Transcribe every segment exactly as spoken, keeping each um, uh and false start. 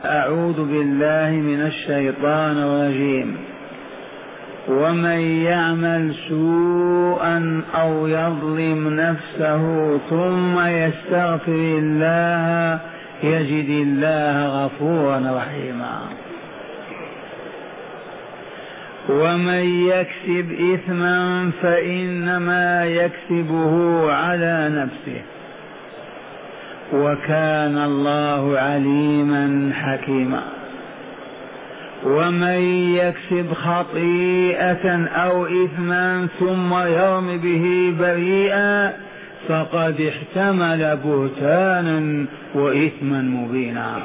أعوذ بالله من الشيطان الرجيم. ومن يعمل سوءا أو يظلم نفسه ثم يستغفر الله يجد الله غفورا رحيما. ومن يكسب إثما فإنما يكسبه على نفسه وكان الله عليما حكيما. ومن يكسب خطيئة أو إثما ثم يرم به بريئا فقد احتمل بهتانا وإثما مبينا.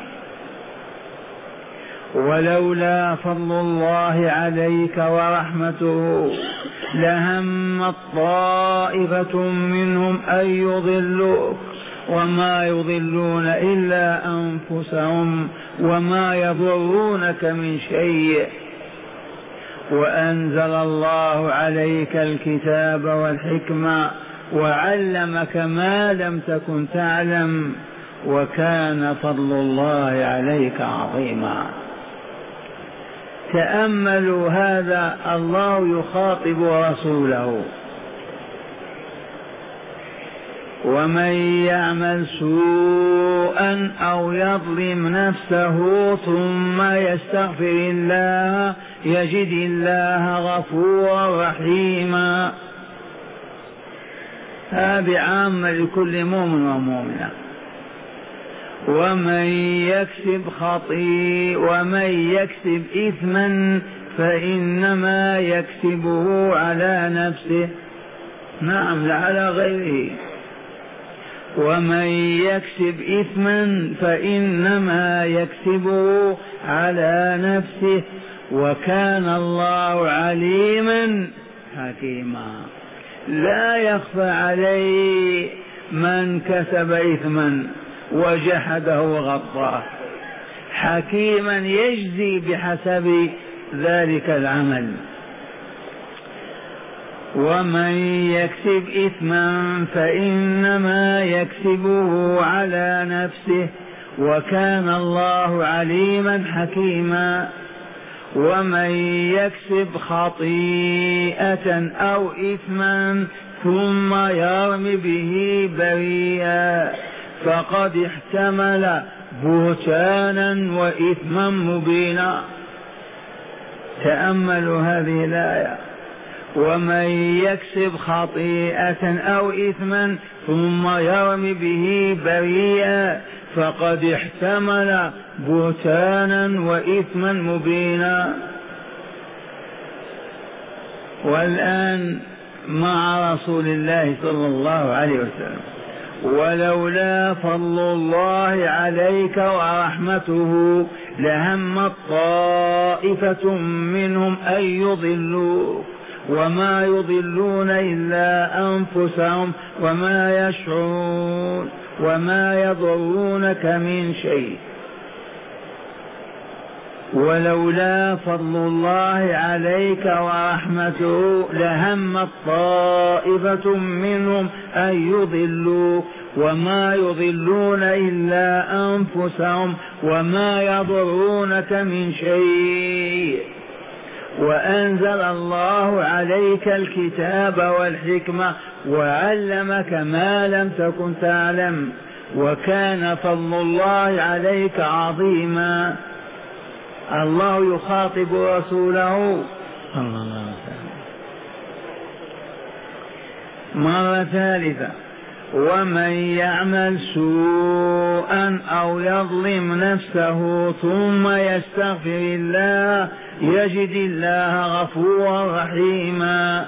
ولولا فضل الله عليك ورحمته لهم طائفة منهم أن يضلوك وما يضلون إلا أنفسهم وما يضرونك من شيء. وأنزل الله عليك الكتاب والحكمة وعلمك ما لم تكن تعلم وكان فضل الله عليك عظيما. تأملوا هذا، الله يخاطب رسوله: ومن يعمل سوءا أو يظلم نفسه ثم يستغفر الله يجد الله غفورا رحيما. هذه عامة لكل مؤمن ومؤمنة. ومن يكسب خطيئة ومن يكسب إثما فإنما يكسبه على نفسه، نعم لا على غيره. ومن يكسب إثما فإنما يكسبه على نفسه وكان الله عليما حكيما. لا يخفى عليه من كسب إثما وجحده وغطاه، حكيما يجزي بحسب ذلك العمل. ومن يكسب إثما فإنما يكسبه على نفسه وكان الله عليما حكيما. ومن يكسب خطيئة أو إثما ثم يرم به بريئا فقد احتمل بهتانا وإثما مبينا. تأملوا هذه الآية: ومن يكسب خطيئة أو إثما ثم يرم به بريئا فقد احتمل بهتانا وإثما مبينا. والآن مع رسول الله صلى الله عليه وسلم: ولولا فضل الله عليك ورحمته لهم طائفة منهم أن يضلوك وما يضلون إلا أنفسهم وما يشعرون وما يضرونك من شيء. ولولا فضل الله عليك ورحمته لهم طائفة منهم أن يضلوك وما يضلون إلا أنفسهم وما يضرونك من شيء. وأنزل الله عليك الكتاب والحكمة وعلمك ما لم تكن تعلم وكان فضل الله عليك عظيما. الله يخاطب رسوله مرة ثالثة: ومن يعمل سوءا أو يظلم نفسه ثم يستغفر الله يجد الله غفورا رحيما.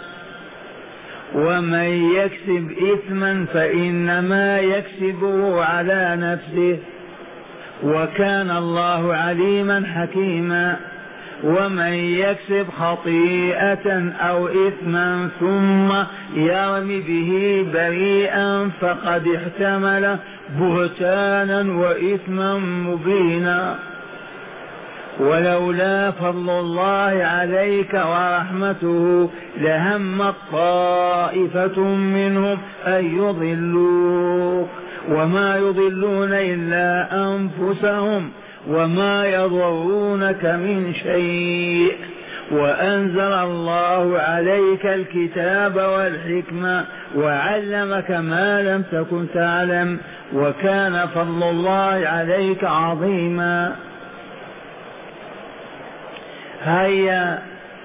ومن يكسب إثما فإنما يكسبه على نفسه وكان الله عليما حكيما. ومن يكسب خطيئة أو إثما ثم يرم به بريئا فقد احتمل بهتانا وإثما مبينا. ولولا فضل الله عليك ورحمته لهم طائفة منهم أن يضلوك وما يضلون إلا أنفسهم وما يضرونك من شيء، وأنزل الله عليك الكتاب والحكمة وعلمك ما لم تكن تعلم، وكان فضل الله عليك عظيما. هيا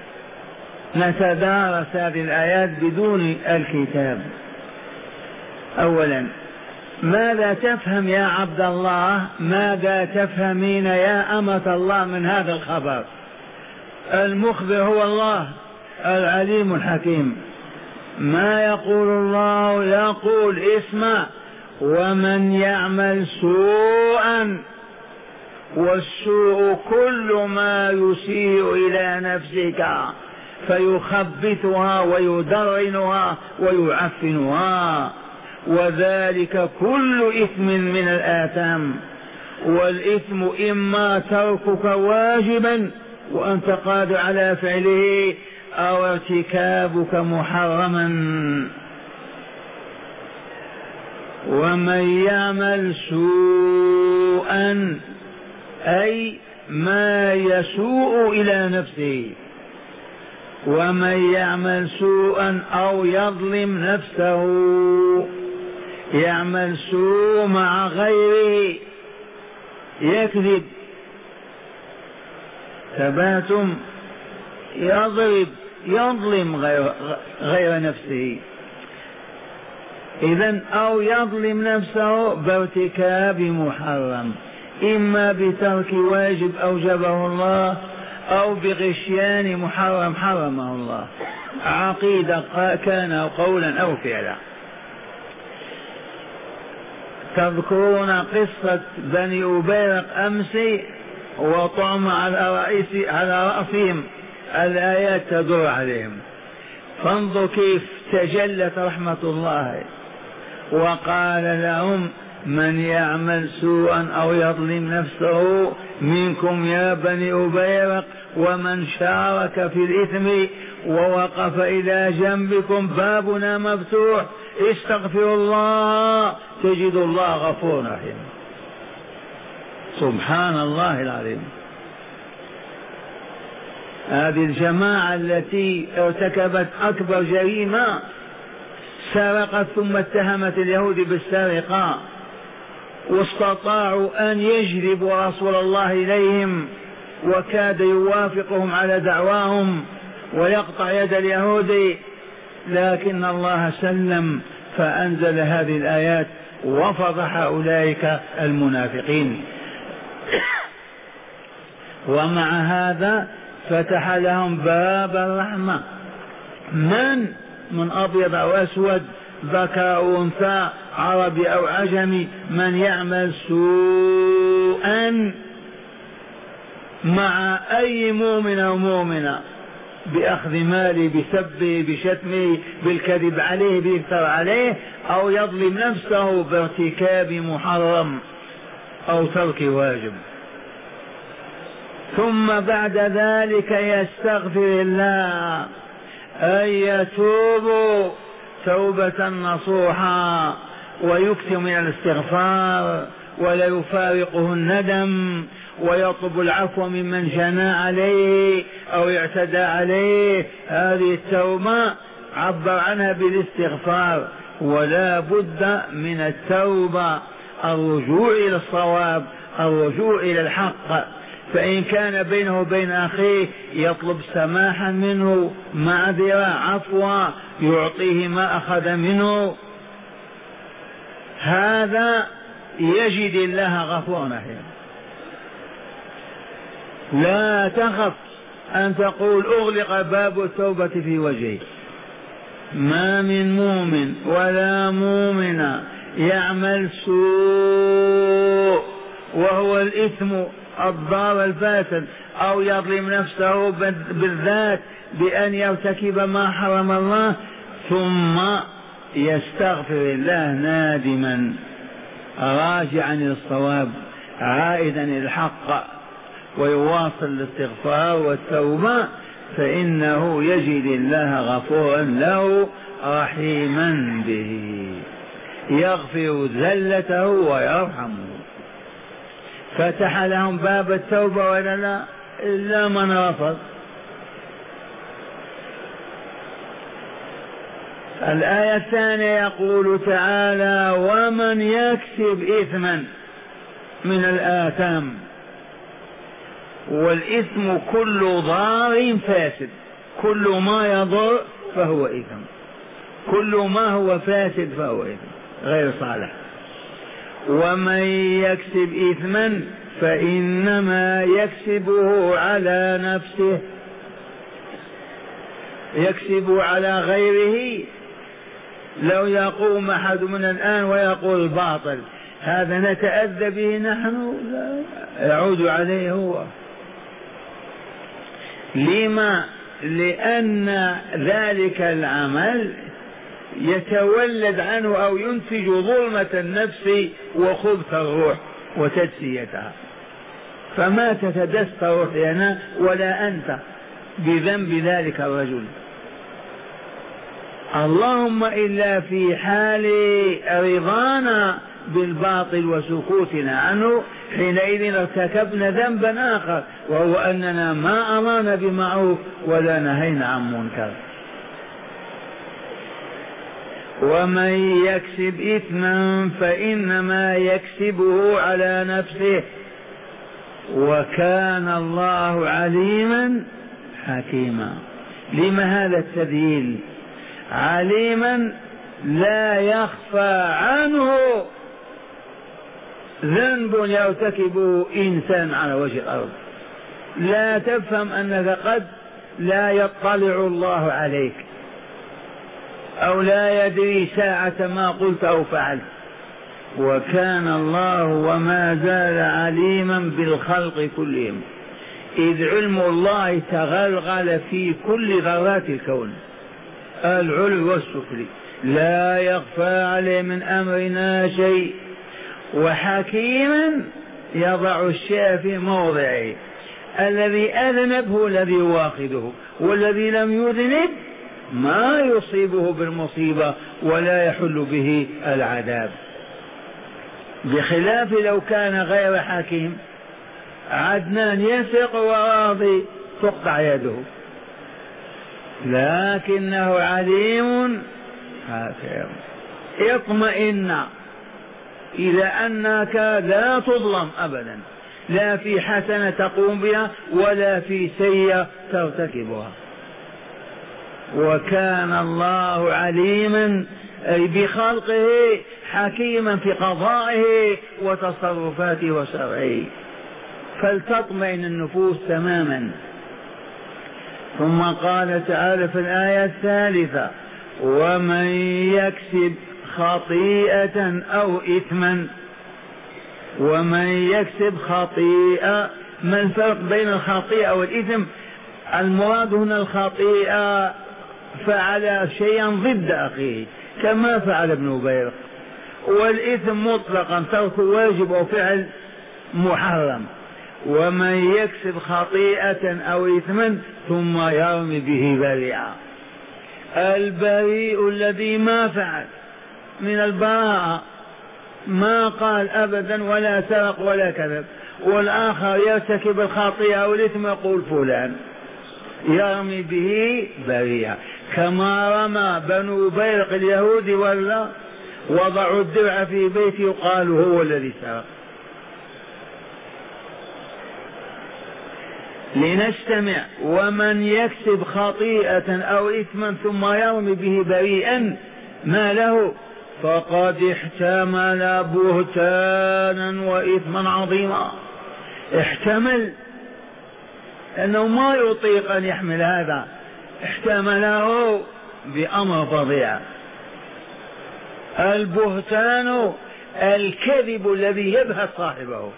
نتدارس هذه الآيات بدون الكتاب. أولا، ماذا تفهم يا عبد الله، ماذا تفهمين يا أمة الله من هذا الخبر؟ المخبر هو الله العليم الحكيم. ما يقول الله؟ يقول اسمع: ومن يعمل سوءا، والسوء كل ما يسيء إلى نفسك فيخبثها ويدرنها ويعفنها، وذلك كل إثم من الآثام. والإثم إما تركك واجبا وأنت قادر على فعله، أو ارتكابك محرما. ومن يعمل سوءا أي ما يسوء إلى نفسه، ومن يعمل سوءا أو يظلم نفسه، يعمل سوء مع غيره، يكذب، ثباتم، يضرب، يظلم غير, غير نفسه. إذن أو يظلم نفسه بارتكاب محرم، إما بترك واجب أوجبه الله، أو بغشيان محرم حرمه الله، عقيدة كان قولا أو فعلا. تذكرون قصة بني أبيرق أمس وطعم على رأس على رأسهم الآيات تدور عليهم. فانظر كيف تجلت رحمة الله، وقال لهم: من يعمل سوءا أو يظلم نفسه منكم يا بني أبيرق، ومن شارك في الإثم ووقف إلى جنبكم بابنا مفتوح، استغفروا الله تجد الله غفور رحيم. سبحان الله العظيم. هذه الجماعة التي ارتكبت أكبر جريمة، سرقت ثم اتهمت اليهود بالسرقة، واستطاعوا أن يجذبوا رسول الله إليهم، وكاد يوافقهم على دعواهم ويقطع يد اليهود، لكن الله سلم فأنزل هذه الآيات وفضح أولئك المنافقين. ومع هذا فتح لهم باب الرحمة. من من أبيض أو أسود، ذكر أو أنثى، عربي أو عجمي، من يعمل سوءا مع أي مؤمن أو مؤمنة، بأخذ ماله، بسبه، بشتمه، بالكذب عليه، بيفتر عليه، أو يظلم نفسه بارتكاب محرم أو ترك واجب، ثم بعد ذلك يستغفر الله، أن يتوب توبة نصوحا ويكثر من الاستغفار، ولا يفارقه الندم، ويطلب العفو ممن جنى عليه أو اعتدى عليه. هذه التوبة عبر عنها بالاستغفار، ولا بد من التوبة، الرجوع إلى الصواب، الرجوع إلى الحق. فإن كان بينه وبين أخيه يطلب سماحا منه، معذرة، عفوا، يعطيه ما أخذ منه، هذا يجد الله غفورا رحيما. لا تخف أن تقول أغلق باب التوبة في وجهه. ما من مؤمن ولا مؤمنة يعمل سوء وهو الإثم الضار الفاسد، أو يظلم نفسه بالذات بأن يرتكب ما حرم الله، ثم يستغفر الله نادما راجعا إلى الصواب عائدا إلى الحق، ويواصل الاستغفار والتوبة، فإنه يجد الله غفورا له رحيما به، يغفر زلته ويرحمه. فتح لهم باب التوبة ولا لا؟ إلا من رفض. الآية الثانية يقول تعالى ومن يكسب إثما من الآثام، والإثم كل ضار فاسد، كل ما يضر فهو إثم، كل ما هو فاسد فهو إثم غير صالح. ومن يكسب إثما فإنما يكسبه على نفسه، يكسب على غيره. لو يقوم أحد من الآن ويقول باطل، هذا نتأذى به نحن؟ لا، يعود عليه هو. لما؟ لأن ذلك العمل يتولد عنه أو ينتج ظلمة النفس وخبث الروح وتدسيتها، فما تتدس روحنا ولا أنت بذنب ذلك الرجل، اللهم إلا في حال رضانا بالباطل وسكوتنا عنه، حينئذ ارتكبنا ذنبا آخر، وهو أننا ما أمرنا بمعروف ولا نهينا عن منكر. ومن يكسب إثما فإنما يكسبه على نفسه وكان الله عليما حكيما. لما هذا التذييل؟ عليما لا يخفى عنه ذنب يرتكبه إنسان على وجه الأرض، لا تفهم أنك قد لا يطلع الله عليك أو لا يدري ساعة ما قلت أو فعلت. وكان الله وما زال عليما بالخلق كلهم، إذ علم الله تغلغل في كل ذرات الكون، العلو والسفل، لا يخفى عليه من أمرنا شيء. وحكيما يضع الشيء في موضعه، الذي أذنب هو الذي يواخذه، والذي لم يذنب ما يصيبه بالمصيبة ولا يحل به العذاب. بخلاف لو كان غير حكيم، عدنان يسرق وراضي تقطع يده، لكنه عليم حكيم. اطمئن إلى أنك لا تظلم أبدا، لا في حسنة تقوم بها ولا في سيئة ترتكبها. وكان الله عليما أي بخلقه حكيما في قضائه وتصرفاته وشرعه، فلتطمئن النفوس تماما. ثم قال تعالى في الآية الثالثة ومن يكسب خطيئة أو إثما. ومن يكسب خطيئة، ما الفرق بين الخطيئة والإثم؟ المراد هنا الخطيئة فعل شيئا ضد أخيه كما فعل ابن أبيرق، والإثم مطلقا ترك واجب أو فعل محرم. ومن يكسب خطيئة أو إثما ثم يرمي به بريئا، البريء الذي ما فعل من البراءة، ما قال أبدا ولا سرق ولا كذب، والآخر يرتكب الخطيئة والإثم يقول فلان، يرمي به بريئا. كما رمى بنو بيرق اليهود ولا وضعوا الدرع في بيته يقال هو الذي سرق. لنجتمع ومن يكسب خطيئة أو إثما ثم يرمي به بريئا ما له فقد احتمل بهتانا وإثما عظيما. احتمل أنه ما يطيق أن يحمل هذا، احتمله بأمر فظيع. البهتان الكذب الذي يبهت صاحبه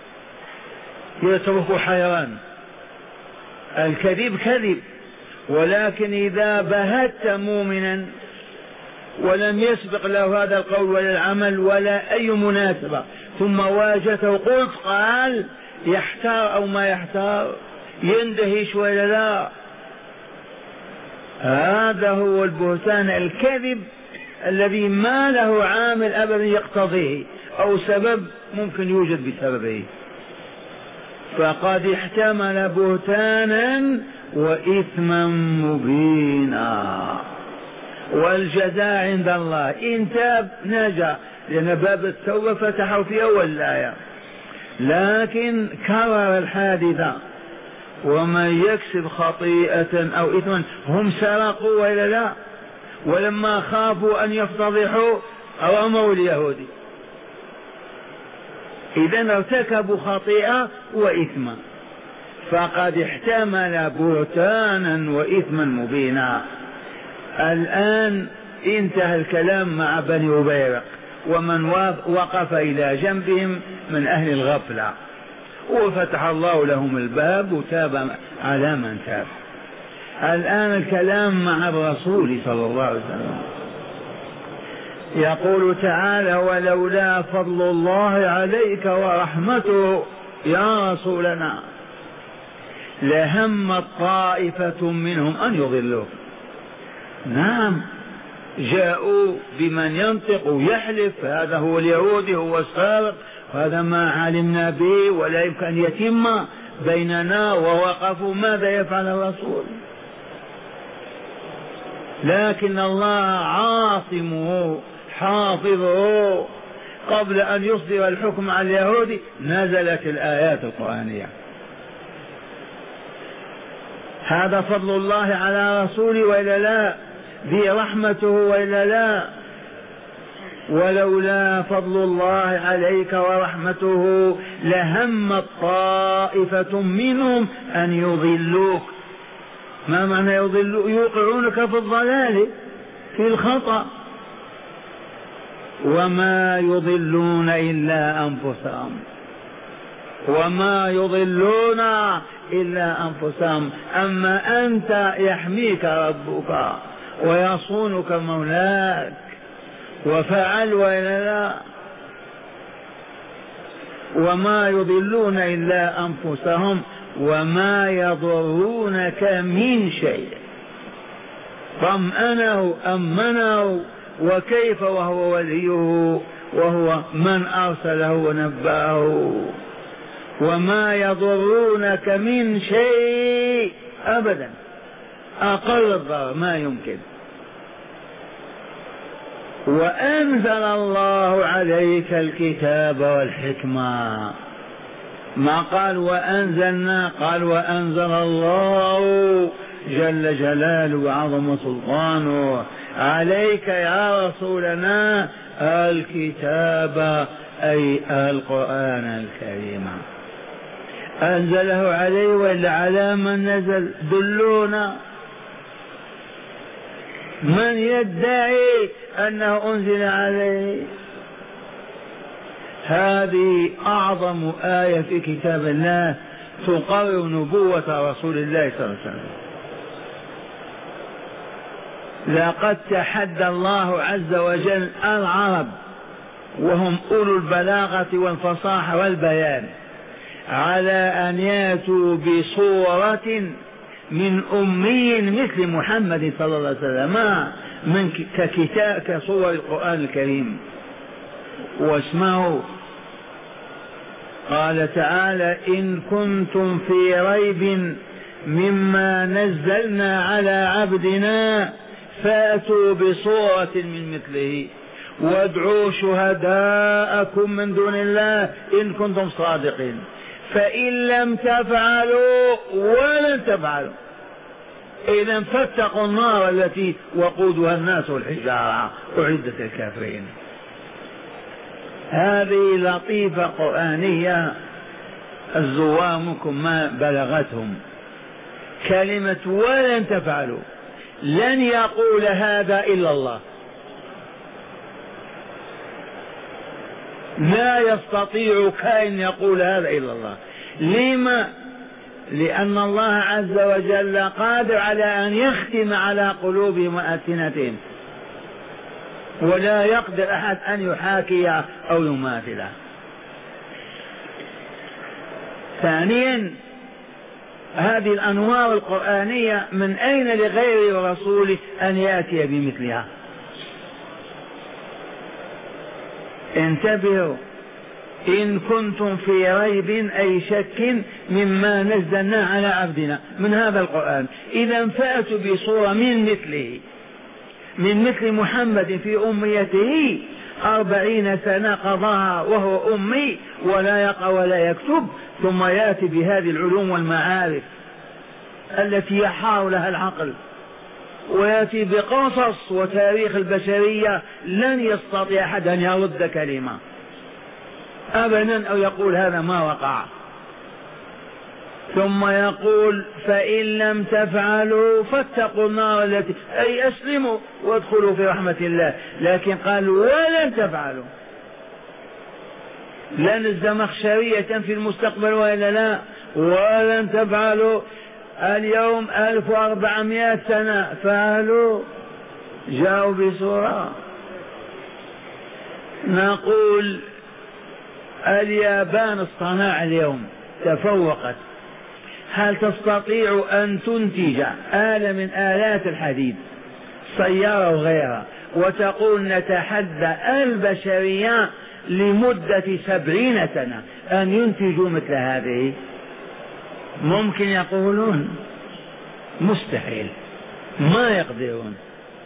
يترك حيران. الكذب كذب، ولكن إذا بهت مؤمنا ولم يسبق له هذا القول ولا العمل ولا أي مناسبة ثم واجهته قلت قال، يحتار أو ما يحتار، يندهش ولا لا. هذا هو البهتان الكذب الذي ما له عامل أبدا يقتضيه أو سبب ممكن يوجد بسببه، فقد احتمل بهتانا وإثما مبينا، والجزاء عند الله. إن تاب نجا، لأن باب التوبة فتحوا في أول الآية، لكن كرر الحادثة. ومن يكسب خطيئة أو إثما، هم سرقوا وإلا لا؟ ولما خافوا أن يفتضحوا رموا اليهودي. إذن ارتكبوا خطيئة وإثما، فقد احتمل بهتانا وإثما مبينا. الآن انتهى الكلام مع بني أبيرق ومن وقف إلى جنبهم من أهل الغفلة، وفتح الله لهم الباب وتاب على من تاب. الآن الكلام مع الرسول صلى الله عليه وسلم. يقول تعالى: ولولا فضل الله عليك ورحمته يا رسولنا لهمت طائفة منهم أن يضلوك. نعم، جاءوا بمن ينطق ويحلف هذا هو اليهودي هو السارق، هذا ما علمنا به ولا يمكن أن يتم بيننا، ووقفوا ماذا يفعل الرسول؟ لكن الله عاصمه حافظه. قبل أن يصدر الحكم على اليهود نزلت الآيات القرآنية. هذا فضل الله على رسوله وإلا لا؟ ذي رحمته وإلا لا؟ ولولا فضل الله عليك ورحمته لهمت طائفة منهم أن يضلوك. ما معنى يضلوك؟ يوقعونك في الضلال في الخطأ، وما يضلون إلا أنفسهم، وما يضلون إلا أنفسهم. أما أنت يحميك ربك ويصونك مولاك وفعل وإلا لا. وما يضلون إلا أنفسهم وما يضرونك من شيء. طمأنه أمنه، وكيف وهو وليه وهو من أرسله ونبأه. وما يضرونك من شيء أبدا، أقل الضرر ما يمكن. وأنزل الله عليك الكتاب والحكمة. ما قال وأنزلنا، قال وأنزل الله جل جلاله وعظم سلطانه عليك يا رسولنا الكتاب، أي القرآن الكريم. أنزله عليه ولا على من نزل؟ دلونا. من يدعي أنه أنزل عليه؟ هذه أعظم آية في كتاب الله تقرر نبوة رسول الله صلى الله عليه وسلم. لقد تحدى الله عز وجل العرب وهم أولو البلاغة والفصاحة والبيان على أن يأتوا بصورة من أمي مثل محمد صلى الله عليه وسلم، من ككتاب كصور القرآن الكريم. واسمعوا، قال تعالى: إن كنتم في ريب مما نزلنا على عبدنا فأتوا بصورة من مثله وادعوا شهداءكم من دون الله إن كنتم صادقين، فإن لم تفعلوا ولن تفعلوا إذا فاتقوا النار التي وقودها الناس والحجارة أعدت الكافرين. هذه لطيفة قرآنية الزوامكم ما بلغتهم. كلمة ولن تفعلوا، لن يقول هذا إلا الله، لا يستطيع كائن يقول هذا إلا الله. لما؟ لأن الله عز وجل قادر على أن يختم على قلوبهم وألسنتهم، ولا يقدر أحد أن يحاكي أو يماثله. ثانيا، هذه الأنوار القرآنية من أين لغير رسوله أن يأتي بمثلها؟ انتبهوا، إن كنتم في ريب أي شك مما نزلنا على عبدنا من هذا القرآن، إذا فأتوا بصورة من مثله، من مثل محمد في أميته، أربعين سنة قضاها وهو أمي ولا يقرأ ولا يكتب، ثم يأتي بهذه العلوم والمعارف التي يحار لها العقل، ويأتي بقصص وتاريخ البشرية لن يستطيع أحد أن يرد كلمة أبدا أو يقول هذا ما وقع. ثم يقول فإن لم تفعلوا فاتقوا النار التي، أي أسلموا وادخلوا في رحمة الله، لكن قالوا ولن تفعلوا. لن الزمخشرية في المستقبل وإلا لا؟ ولن تفعلوا. اليوم ألف وأربعمائة سنة فعلوا، جاءوا بسورة. نقول اليابان الصناعة اليوم تفوقت، هل تستطيع أن تنتج آلة من آلات الحديد، سيارة وغيرها، وتقول نتحدى البشرية لمدة سبعين سنة أن ينتجوا مثل هذه؟ ممكن يقولون مستحيل، ما يقدرون.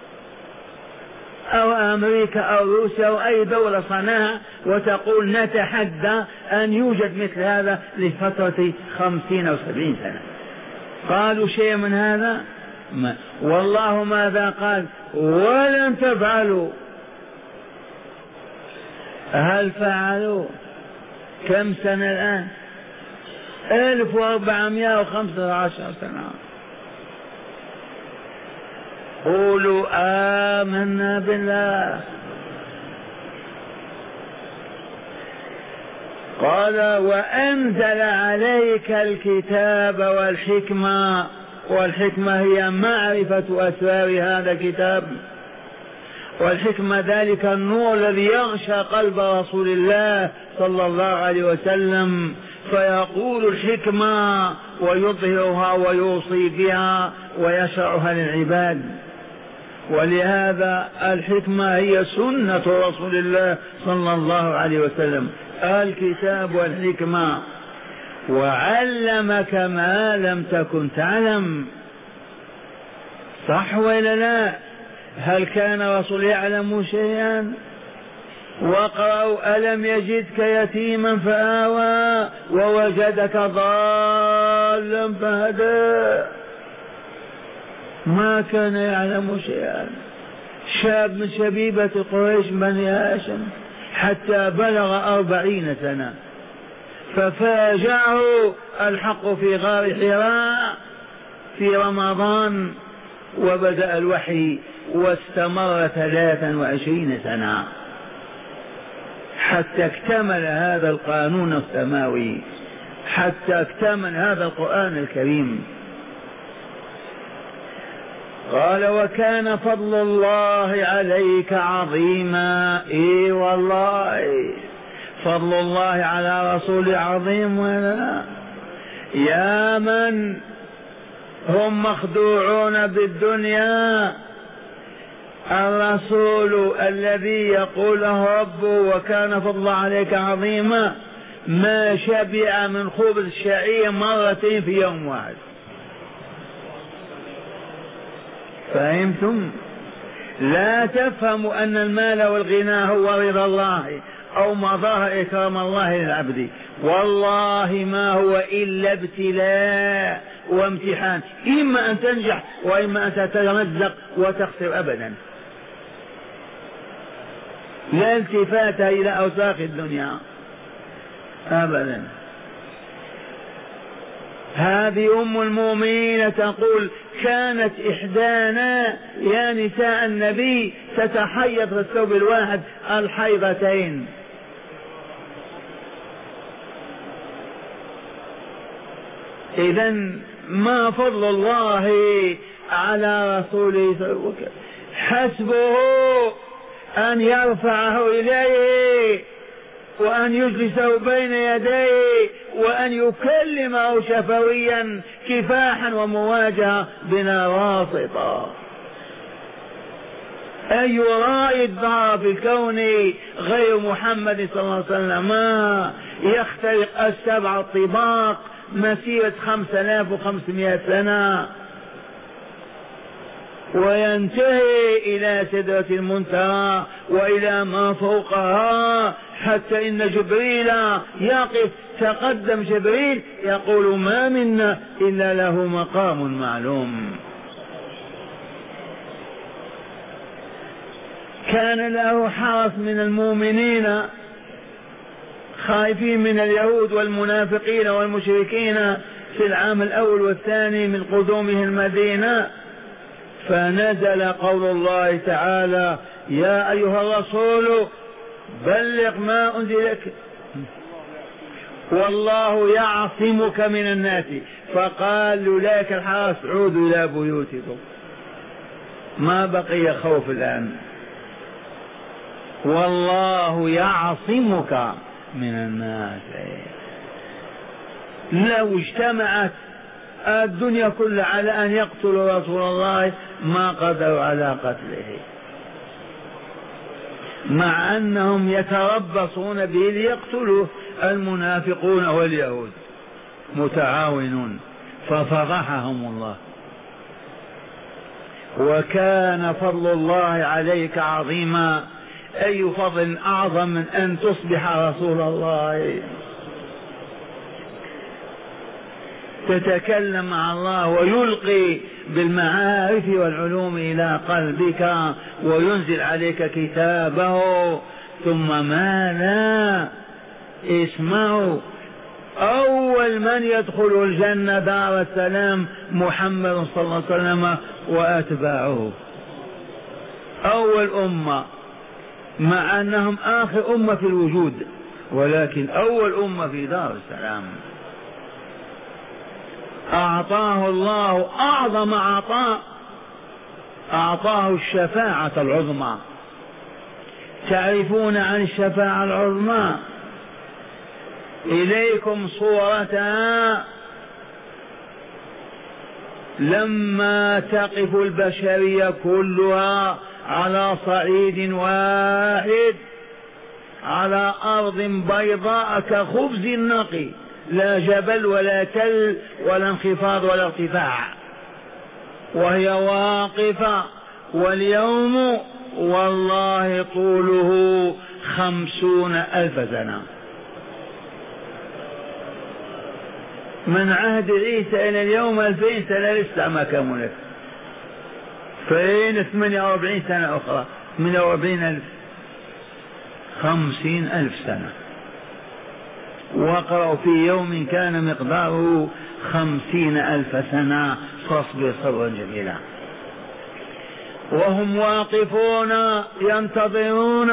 أو أمريكا أو روسيا أو أي دولة صنعها وتقول نتحدى أن يوجد مثل هذا لفترة خمسين أو سبعين سنة. قالوا شيء من هذا؟ ما. والله ماذا قال؟ ولن تفعلوا. هل فعلوا؟ كم سنة الآن؟ ألف وأربعمائة وخمسة عشر سنة. قولوا آمنا بالله. قال وأنزل عليك الكتاب والحكمة، والحكمة هي معرفة أسرار هذا الكتاب، والحكمة ذلك النور الذي يغشى قلب رسول الله صلى الله عليه وسلم، فيقول الحكمة ويظهرها ويوصي بها ويشرعها للعباد. ولهذا الحكمة هي سنة رسول الله صلى الله عليه وسلم، الكتاب والحكمة. وعلمك ما لم تكن تعلم. صح ولا لا؟ هل كان رسول يعلم شيئا؟ وقرأوا ألم يجدك يتيما فآوى ووجدك ضالا فهدى. ما كان يعلم شيئا. شاب من شبيبة قريش بني هاشم حتى بلغ أربعين سنة ففاجعه الحق في غار حراء في رمضان، وبدأ الوحي واستمر ثلاثا وعشرين سنة حتى اكتمل هذا القانون السماوي، حتى اكتمل هذا القرآن الكريم. قال وكان فضل الله عليك عظيما. اي والله فضل الله على رسول عظيم. ولا يا من هم مخدوعون بالدنيا، الرسول الذي يقول له ربه وكان فضل عليك عظيما ما شبع من خبز الشعير مرتين في يوم واحد. فهمتم؟ لا تفهموا أن المال والغنى هو رضا الله أو مظاهر إكرام الله للعبد، والله ما هو إلا ابتلاء وامتحان، إما أن تنجح وإما أن تتمزق وتخسر أبدا. لا التفات إلى أوساخ الدنيا أبدا. هذه أم المؤمنين تقول كانت إحدانا يا نساء النبي تتحيض في الثوب الواحد الحيضتين. إذن ما فضل الله على رسوله؟ حسبه أن يرفعه إليه وأن يجلسه بين يديه وأن يكلمه شفويا كفاحا ومواجهة بلا واسطة. أي رائد ظهر في الكون غير محمد صلى الله عليه وسلم؟ ما يخترق السبع الطباق مسيرة خمسة آلاف وخمسمائة سنة وينتهي إلى سدرة المنتهى وإلى ما فوقها، حتى إن جبريل يقف، تقدم جبريل يقول ما منا إلا له مقام معلوم. كان له حرس من المؤمنين خائفين من اليهود والمنافقين والمشركين في العام الأول والثاني من قدومه المدينة، فنزل قول الله تعالى يا أيها الرسول بلغ ما أنزلك والله يعصمك من الناس، فقال لولاك الحرس عودوا إلى بيوتكم. ما بقي خوف الآن، والله يعصمك من الناس. لو اجتمعت الدنيا كلها على أن يقتلوا رسول الله ما قدروا على قتله، مع أنهم يتربصون به ليقتلوه المنافقون واليهود متعاونون، ففضحهم الله. وكان فضل الله عليك عظيما، أي فضل أعظم من أن تصبح رسول الله، تتكلم مع الله ويلقي بالمعارف والعلوم إلى قلبك وينزل عليك كتابه. ثم ماذا؟ اسمعوا، أول من يدخل الجنة دار السلام محمد صلى الله عليه وسلم وأتباعه، أول أمة، مع أنهم آخر أمة في الوجود ولكن أول أمة في دار السلام. أعطاه الله أعظم عطاء، أعطاه الشفاعة العظمى. تعرفون عن الشفاعة العظمى؟ إليكم صورتها لما تقف البشرية كلها على صعيد واحد على أرض بيضاء كخبز نقي، لا جبل ولا تل ولا انخفاض ولا ارتفاع، وهي واقفة. واليوم والله طوله خمسون ألف سنة، من عهد عيسى إلى اليوم ألفين سنة لسه ما كملت، فين ثمانية وأربعين سنة أخرى، ثمانية وأربعين ألف، خمسين ألف سنة. واقرأوا في يوم كان مقداره خمسين ألف سنة، فاصبر صبرا جميلا. وهم واقفون ينتظرون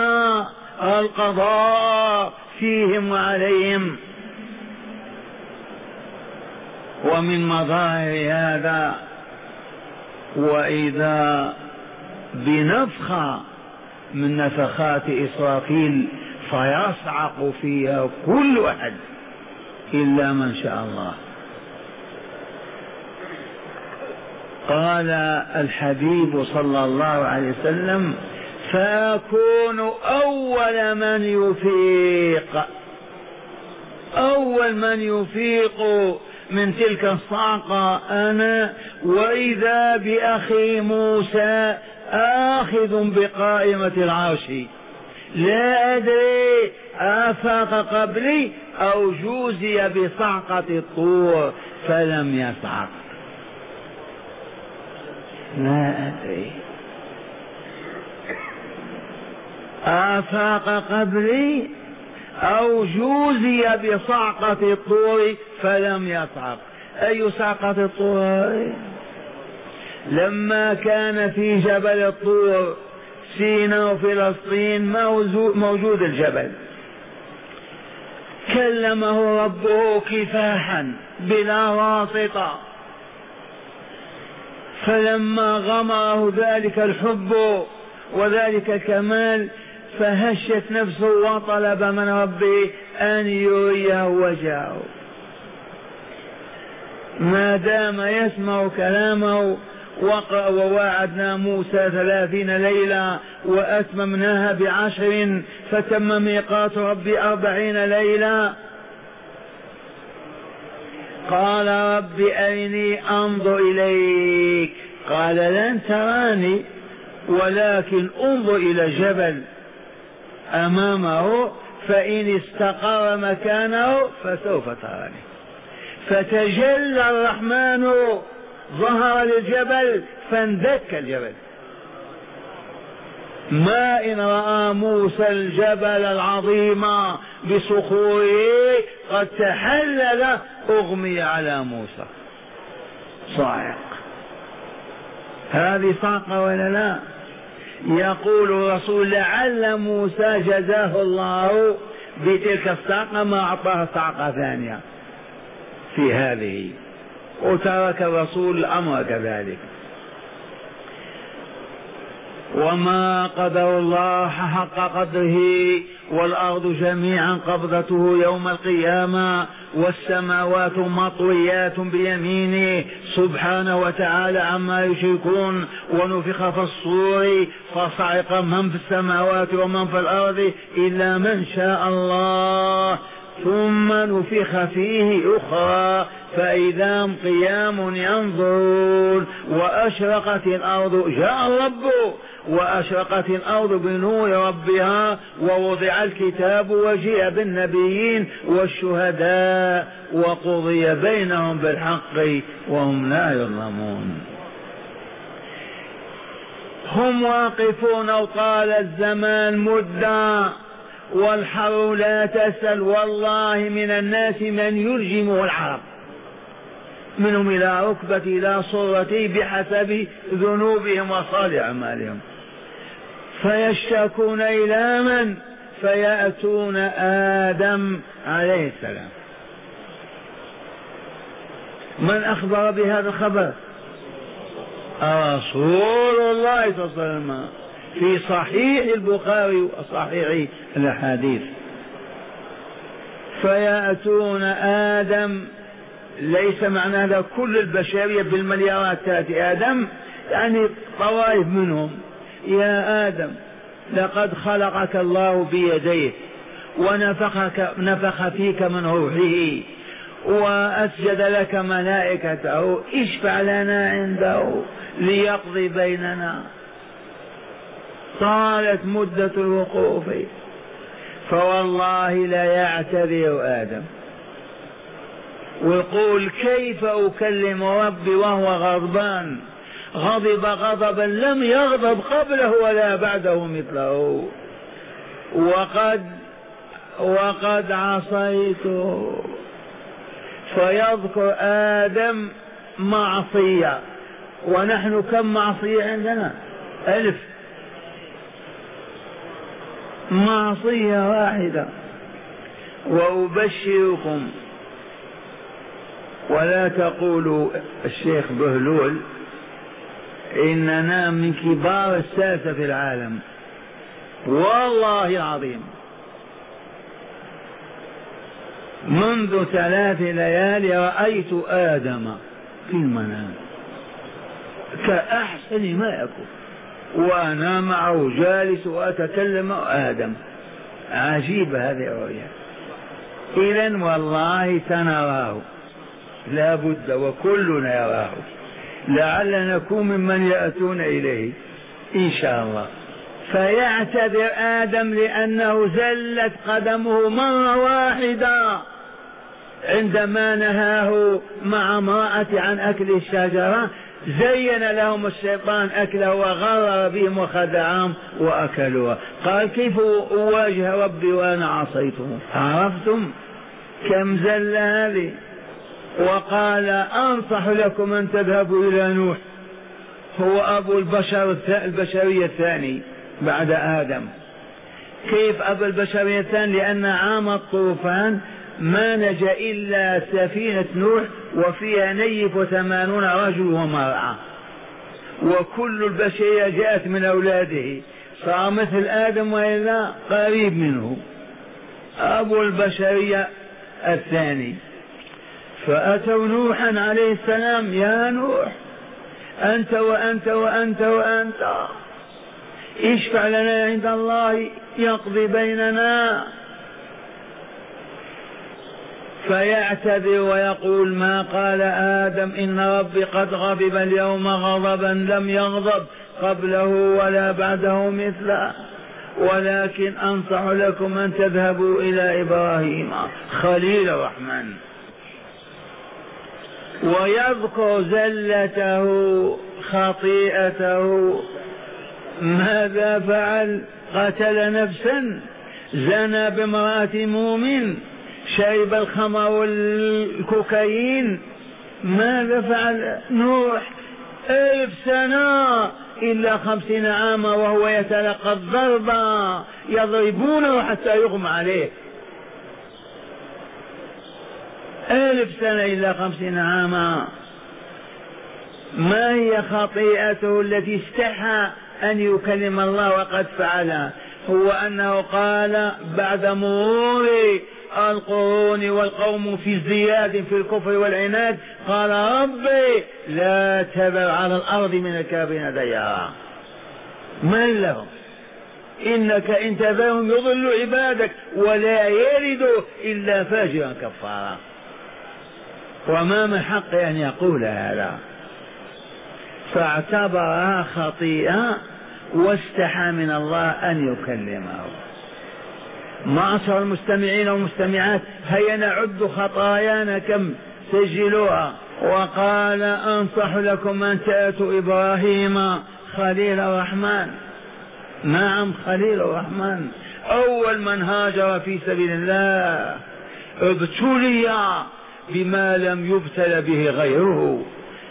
القضاء فيهم وعليهم. ومن مظاهر هذا وإذا بنفخة من نفخات إسرافيل فيصعق فيها كل أحد إلا من شاء الله. قال الحبيب صلى الله عليه وسلم فأكون أول من يفيق، أول من يفيق من تلك الصعقة أنا، وإذا بأخي موسى آخذ بقائمة العرش، لا أدري آفاق قبلي أو جوزي بصعقة الطور فلم يصعق، لا أدري آفاق قبلي أو جوزي بصعقة الطور فلم يصعق. أي صعقة الطور؟ لما كان في جبل الطور سيناء وفلسطين موجود الجبل، كلمه ربه كفاحا بلا واسطة، فلما غمره ذلك الحب وذلك الكمال فهشت نفسه وطلب من ربه أن يريه وجهه. ما دام يسمع كلامه وواعدنا موسى ثلاثين ليلة وأتممناها بعشر فتم ميقات ربي أربعين ليلة. قال رب أرني أنظر إليك، قال لن تراني ولكن انظر إلى الجبل أمامه فإن استقر مكانه فسوف تراني. فتجلى الرحمن ظهر للجبل فاندك الجبل. ما إن رأى موسى الجبل العظيم بصخوره قد تحلل أغمي على موسى صاعق. هذه صعقة ولا لا؟ يقول الرسول لعل موسى جزاه الله بتلك الصعقة ما أعطاه صعقة ثانية في هذه، وترك الرسول الأمر كذلك. وما قدر الله حق قدره والأرض جميعا قبضته يوم القيامة والسماوات مطويات بيمينه سبحانه وتعالى عما يشركون. ونفخ في الصور فصعق من في السماوات ومن في الأرض إلا من شاء الله ثم نفخ فيه أخرى فإذا هم قيام ينظرون. وأشرقت الأرض، جاء الرب، وأشرقت الأرض بنور ربها ووضع الكتاب وجيء بالنبيين والشهداء وقضي بينهم بالحق وهم لا يظلمون. هم واقفون وطال الزمان مدة والحر لا تسأل. والله من الناس من يلجمه العرب منهم إلى ركبة إلى صورته بحسب ذنوبهم وصالح أعمالهم. فيشتكون إلى من؟ فيأتون آدم عليه السلام. من أخبر بهذا الخبر؟ رسول الله صلى الله عليه وسلم في صحيح البخاري وصحيح الأحاديث. فيأتون آدم، ليس معنى هذا كل البشرية بالمليارات تأتي آدم، يعني طوائف منهم. يا آدم لقد خلقك الله بيديه ونفخك نفخ فيك من روحه وأسجد لك ملائكته، اشفع لنا عنده ليقضي بيننا. طالت مدة الوقوف، فوالله لا يعتذر آدم ويقول كيف أكلم ربي وهو غضبان، غضب غضبا لم يغضب قبله ولا بعده مثله، وقد وقد عصيته. فيذكر آدم معصية، ونحن كم معصية عندنا؟ ألف معصية واحدة. وأبشركم، ولا تقولوا الشيخ بهلول، إننا من كبار الساسة في العالم والله العظيم. منذ ثلاث ليالي رأيت آدم في المنام كأحسن ما يكون، وأنا معه جالس وأتكلم آدم. عجيب هذه الرؤيا. إذن والله سنراه لا بد وكلنا يراه، لعل نكون ممن يأتون إليه إن شاء الله. فيعتذر آدم لأنه زلت قدمه مرة واحدة عندما نهاه مع امرأة عن أكل الشجرة. زين لهم الشيطان أكله وغرر بهم وخدعهم وأكلوها. قال كيف أواجه ربي وأنا عصيته؟ عرفتم كم زل هذه؟ وقال أنصح لكم أن تذهبوا إلى نوح، هو أبو البشر البشرية الثاني بعد آدم. كيف أبو البشرية الثاني؟ لأن عام الطوفان ما نجا إلا سفينة نوح وفيها نيف وثمانون رجل ومرأة، وكل البشرية جاءت من أولاده، صار مثل آدم وإلا قريب منه، أبو البشرية الثاني. فأتوا نوحا عليه السلام: يا نوح أنت وأنت وأنت وأنت، اشفع لنا عند الله يقضي بيننا. فيعتذر ويقول ما قال آدم إن ربي قد غضب اليوم غضبا لم يغضب قبله ولا بعده مثله، ولكن أنصح لكم أن تذهبوا إلى إبراهيم خليل الرحمن. ويذكر زلته خطيئته، ماذا فعل؟ قتل نفسا، زنى بامرأة مؤمن، شرب الخمر والكوكايين. ماذا فعل نوح؟ ألف سنة إلا خمسين عاما وهو يتلقى الضربة، يضربونه حتى يغمى عليه. ألف سنة إلا خمسين عاما. ما هي خطيئته التي استحى أن يكلم الله وقد فعلها؟ هو أنه قال بعد مرور القرون والقوم في ازدياد في الكفر والعناد، قال ربي لا تذر على الأرض من الكافرين ديارا. من لهم؟ إنك إن تذرهم يضل عبادك ولا يلدوا إلا فاجرا كفارا. وما من حق أن يقول هذا، فاعتبرها خطيئة واستحى من الله أن يكلمه. معشر المستمعين والمستمعات، هيا نعد خطايانا كم، سجلوها. وقال أنصح لكم أن تأتوا إبراهيم خليل الرحمن. نعم خليل الرحمن، أول من هاجر في سبيل الله، ابتلي بما لم يبتل به غيره.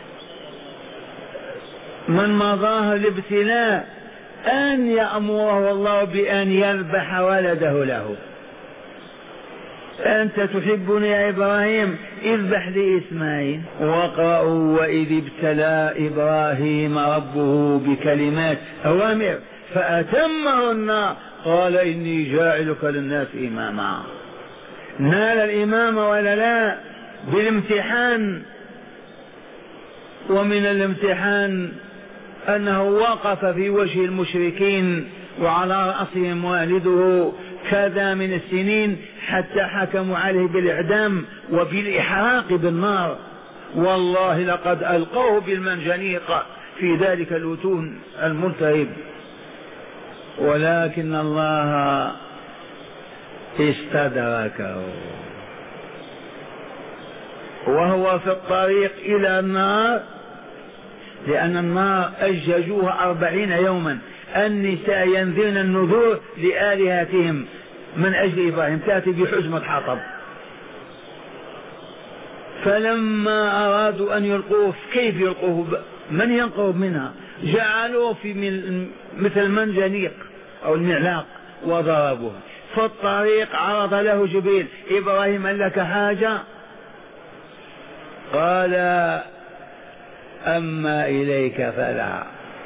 من مظاهر الابتلاء أن يأمره الله بأن يذبح ولده له. أنت تحبني يا إبراهيم؟ اذبح لي إسماعيل. وقرأوا وإذ ابتلى إبراهيم ربه بكلمات أوامر فأتمهن قال إني جاعلك للناس إماما. نال الإمامة ولا لا؟ بالامتحان. ومن الامتحان أنه وقف في وجه المشركين وعلى رأسهم والده كذا من السنين حتى حكموا عليه بالإعدام وبالإحراق بالنار. والله لقد ألقوه بالمنجنيق في ذلك الوتون الملتهب، ولكن الله استدركه وهو في الطريق إلى النار، لأن النار أججوها أربعين يوما. النساء ينذرن النذور لآلهتهم من أجل إبراهيم، تأتي بحزمة حطب. فلما أرادوا أن يلقوه، كيف يلقوه؟ من ينقرب منها؟ جعلوه في مثل المنجنيق أو المعلاق وضربوه. في الطريق عرض له جبريل: إبراهيم هل لك حاجة؟ قال: أما إليك فلا،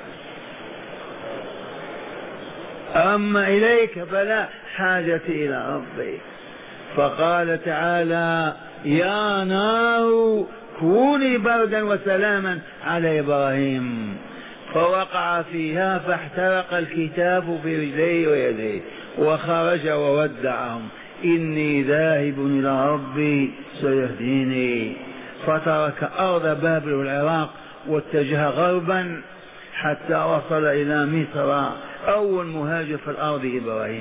أما إليك فلا، حاجتي إلى ربي. فقال تعالى: يا نار كوني بردا وسلاما على إبراهيم. فوقع فيها فاحترق الكتاب في رجليه ويديه وخرج وودعهم: إني ذاهب إلى ربي سيهديني. فترك أرض بابل والعراق واتجه غربا حتى وصل إلى مصر. أول مهاجر في الأرض إبراهيم.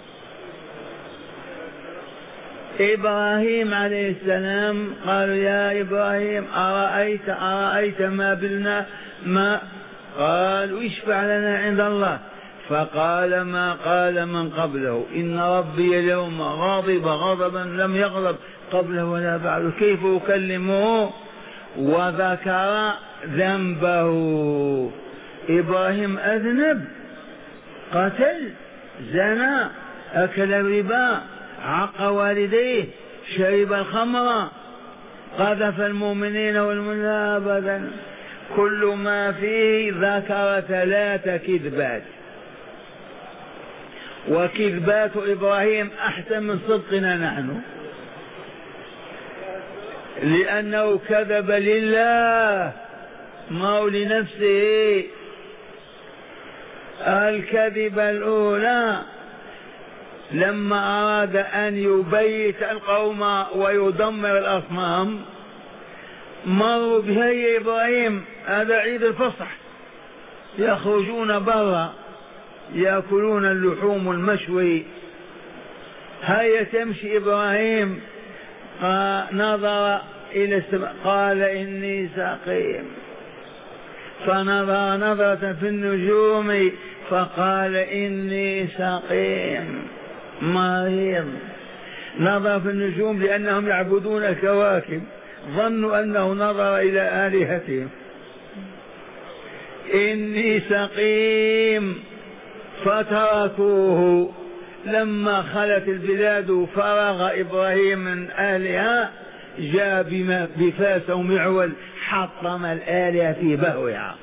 إبراهيم عليه السلام قالوا: يا إبراهيم أرأيت أرأيت ما بلنا ما قالوا: اشفع لنا عند الله. فقال ما قال من قبله: إن ربي اليوم غاضب غضبا لم يغضب قبله ولا بعده، كيف أكلمه؟ وذكر ذنبه. إبراهيم أذنب، قتل، زنى، أكل الربا، عق والديه، شرب الخمر، قذف المؤمنين والمؤمنين. أبدا، كل ما فيه ذكر ثلاث كذبات، وكذبات إبراهيم أحسن من صدقنا نحن، لأنه كذب لله ما هو لنفسه. الكذبة الأولى لما أراد أن يبيت القوم ويدمر الأصنام مروا بها يا إبراهيم، هذا عيد الفصح، يخرجون برا يأكلون اللحوم المشوي. هيا تمشي إبراهيم، نظر إلى السماء قال إني سقيم، فنظر نظرة في النجوم فقال إني سقيم مريض. نظر في النجوم لأنهم يعبدون الكواكب، ظنوا أنه نظر إلى آلهتهم. إني سقيم فتركوه. لما خلت البلاد فرغ إبراهيم من أهلها جاء بفاس ومعول حطم الآلهة في بهوها.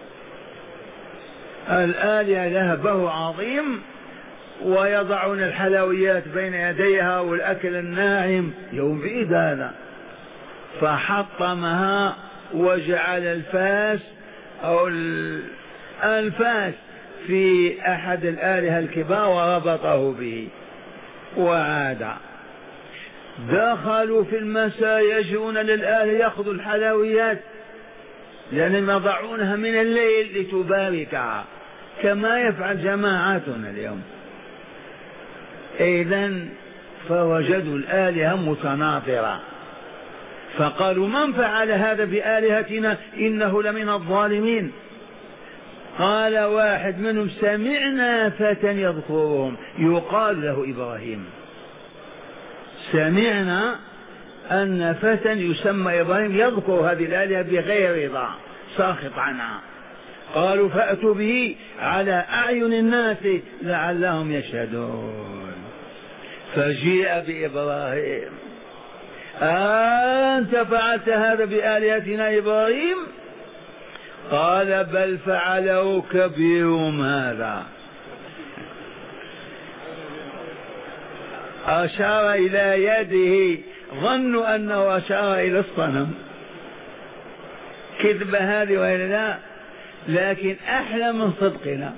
الآلهة لها بهو عظيم ويضعون الحلويات بين يديها والأكل الناعم، يوم بعيد هذا، فحطمها وجعل الفاس أو الفاس في أحد الآلهة الكبار وربطه به وعاد. دخلوا في المساء يجون للآلهة يأخذوا الحلويات لأنهم يضعونها من الليل لتباركها كما يفعل جماعاتنا اليوم. إذن فوجدوا الآلهة متناثرة فقالوا من فعل هذا بآلهتنا إنه لمن الظالمين. قال واحد منهم سمعنا فتى يذكرهم يقال له إبراهيم، سمعنا أن فتى يسمى إبراهيم يذكر هذه الآلهة بغير رضا ساخط عنها. قالوا فأتوا به على أعين الناس لعلهم يشهدون. فجيء بإبراهيم، أنت فعلت هذا بآلهتنا إبراهيم؟ قال بل فعله كبيرهم هذا. أشار إلى يده، ظنوا أنه أشار إلى الصنم. كذبة هذه وإلا لا؟ لكن أحلى من صدقنا.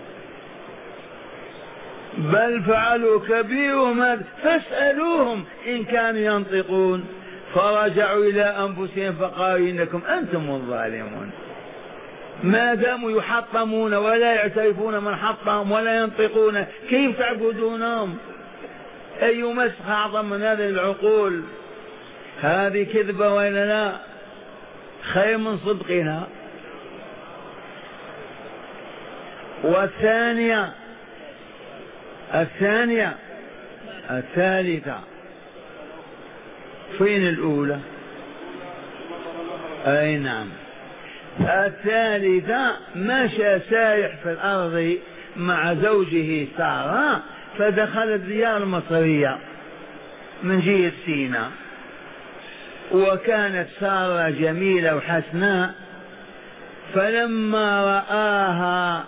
بل فعلوا كبيرهم هذا فاسألوهم إن كانوا ينطقون. فرجعوا إلى أنفسهم فقالوا إنكم أنتم الظالمون. ما داموا يحطمون ولا يعترفون من حطهم ولا ينطقون كيف تعبدونهم؟ أي مسخ أعظم من هذه العقول؟ هذه كذبة وإلا لا؟ خير من صدقنا. والثانية الثانية الثالثة فين الأولى؟ أي نعم. الثالثة مشى سايح في الأرض مع زوجه سارة فدخل الديار المصرية من جهة سيناء، وكانت سارة جميلة وحسناء، فلما رآها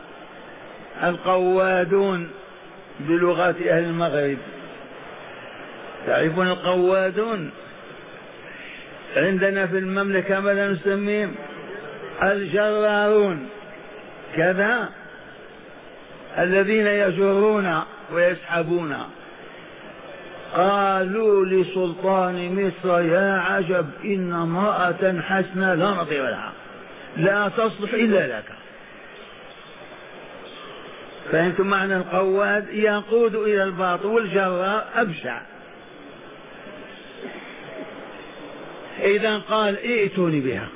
القوادون بلغة أهل المغرب، تعرفون القوادون عندنا في المملكة ماذا نسميهم؟ الجرارون كذا، الذين يجرون ويسحبون. قالوا لسلطان مصر يا عجب إن امرأة حسنة لا نظير لها لا تصلح إلا لك. فأنتم معنى القواد يقود إلى الباطل والجرار أبشع. إذا قال ائتوني بها.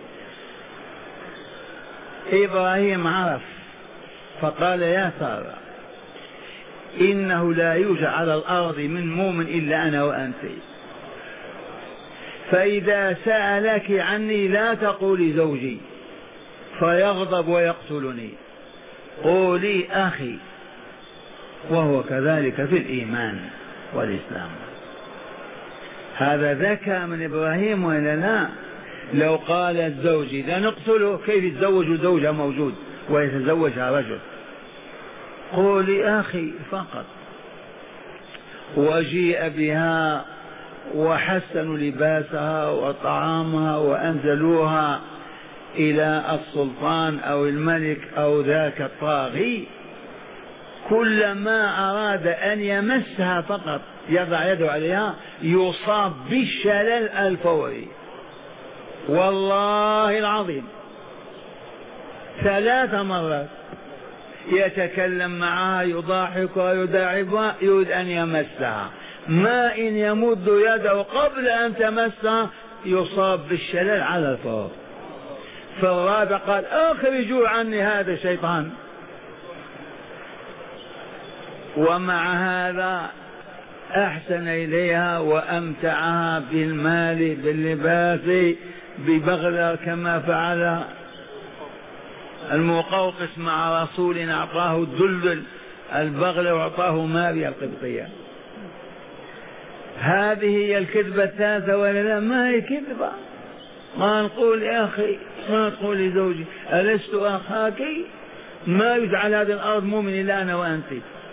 إبراهيم عرف فقال يا سارة إنه لا يوجد على الأرض من مؤمن إلا أنا وأنت، فإذا سألك عني لا تقولي زوجي فيغضب ويقتلني، قولي أخي، وهو كذلك في الإيمان والإسلام. هذا ذكاء من إبراهيم وإلا لا؟ لو قال الزوج إذا نقتله كيف يتزوج زوجها موجود ويتزوجها رجل؟ قولي أخي فقط. وجيء بها وحسنوا لباسها وطعامها وأنزلوها إلى السلطان أو الملك أو ذاك الطاغي، كلما أراد أن يمسها فقط يضع يده عليها يصاب بالشلل الفوري، والله العظيم ثلاث مرات يتكلم معها يضاحكها يداعبها يريد أن يمسها، ما إن يمد يده قبل أن تمسها يصاب بالشلل على الفور. فالرابع قال أخرجوا عني هذا الشيطان. ومع هذا أحسن إليها وأمتعها بالمال باللباس ببغلة كما فعل المقوقس مع رسول أعطاه الدلدل البغلة وأعطاه ماريا القبطية. هذه هي الكذبة الثالثة ولا لا؟ ما هي كذبة. ما نقول يا أخي، ما نقول لزوجي ألست أخاك؟ ما يجعل هذه الأرض مؤمن إلا أنا وأنت.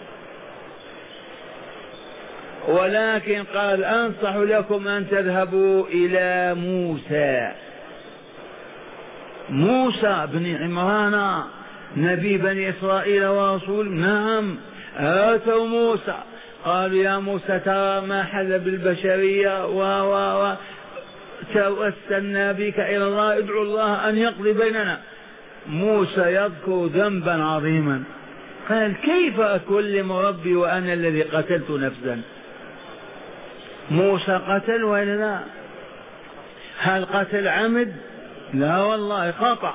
ولكن قال أنصح لكم أن تذهبوا إلى موسى. موسى بن عمران نبي بني إسرائيل ورسول، نعم آتوا موسى قالوا يا موسى ترى ما حل بالبشرية و و و توسلنا بك إلى الله، ادعو الله أن يقضي بيننا. موسى يذكر ذنبا عظيما، قال كيف أكلم ربي وأنا الذي قتلت نفسا؟ موسى قتل ولا لا؟ هل قتل عمد؟ لا والله خطأ.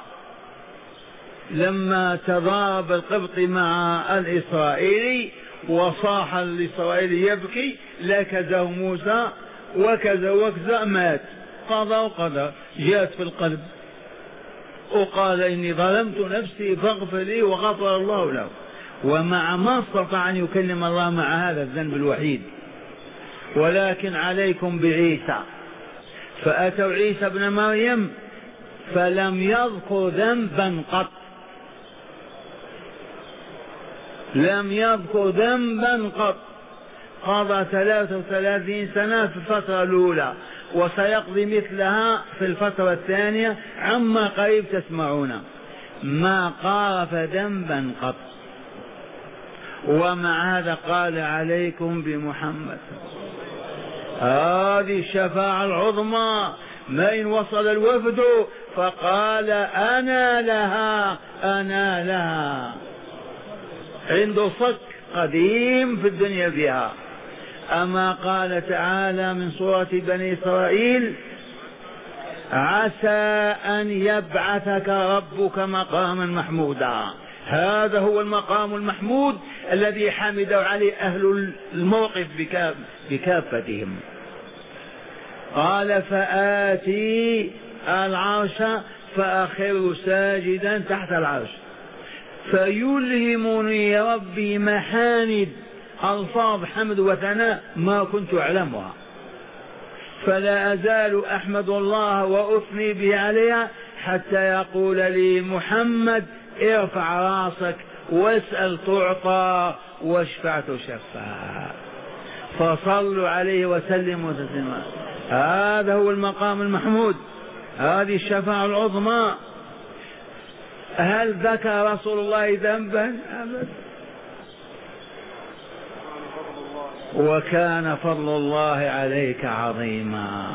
لما تضارب القبطي مع الإسرائيلي وصاح الإسرائيلي يبكي لكزه موسى وكذا وكذا مات، قضى وقضى جاءت في القلب وقال إني ظلمت نفسي فاغفر لي وغفر الله له. ومع ما استطاع أن يكلم الله مع هذا الذنب الوحيد. ولكن عليكم بعيسى، فأتوا عيسى ابن مريم فلم يذكر ذنبا قط، لم يذكر ذنبا قط. قضى ثلاثة وثلاثين سنة في الفترة الأولى وسيقضي مثلها في الفترة الثانية، عما قريب تسمعون. ما قارف ذنبا قط. ومع هذا قال عليكم بمحمد. هذه الشفاعة العظمى. ما إن وصل الوفد فقال أنا لها أنا لها، عنده صك قديم في الدنيا بها. أما قال تعالى من سورة بني إسرائيل عسى أن يبعثك ربك مقاما محمودا. هذا هو المقام المحمود الذي حمد عليه أهل الموقف بكافتهم. قال فآتي العرش فأخر ساجدا تحت العرش، فيلهمني ربي محامد ألفاظ حمد وثناء ما كنت أعلمها، فلا أزال أحمد الله وأثني به عليها حتى يقول لي محمد ارفع راسك واسأل تعطى واشفع تشفع. فصلوا عليه وسلموا تسليما. هذا هو المقام المحمود، هذه الشفاعة العظمى. هل ذكر رسول الله ذنبا؟ أبدا. وكان فضل الله عليك عظيما.